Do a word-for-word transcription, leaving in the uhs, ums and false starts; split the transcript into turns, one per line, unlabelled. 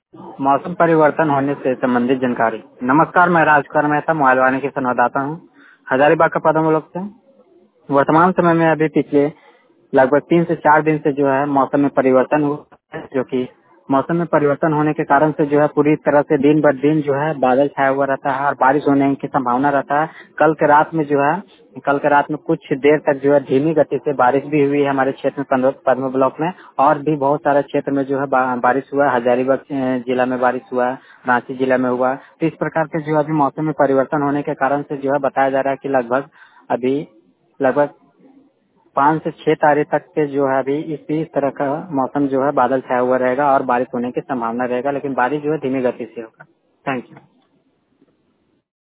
मौसम परिवर्तन होने से संबंधित जानकारी। नमस्कार, मैं राजकुमार मेहता मोबाइल वाणी की संवाददाता हूँ हजारीबाग का पदम ब्लॉक से। वर्तमान समय में अभी पिछले लगभग तीन से चार दिन से जो है मौसम में परिवर्तन हुआ है, जो कि मौसम में परिवर्तन होने के कारण से जो है पूरी तरह से दिन ब दिन जो है बादल छाया हुआ रहता है और बारिश होने की संभावना रहता है। कल के रात में जो है कल के रात में कुछ देर तक जो है धीमी गति से बारिश भी हुई है हमारे क्षेत्र में पद्म पद्म ब्लॉक में, और भी बहुत सारे क्षेत्र में जो है बा, बारिश हुआ है। हजारीबाग अ, जिला में बारिश हुआ है, रांची जिला में हुआ है। तो इस प्रकार के जो है अभी मौसम में परिवर्तन होने के कारण से जो है बताया जा रहा है कि लगभग अभी लगभग पाँच से छह तारीख तक के जो है अभी इसी तरह का मौसम जो है बादल छाया हुआ रहेगा और बारिश होने की संभावना रहेगा, लेकिन बारिश जो है धीमी गति से होगा। Thank you.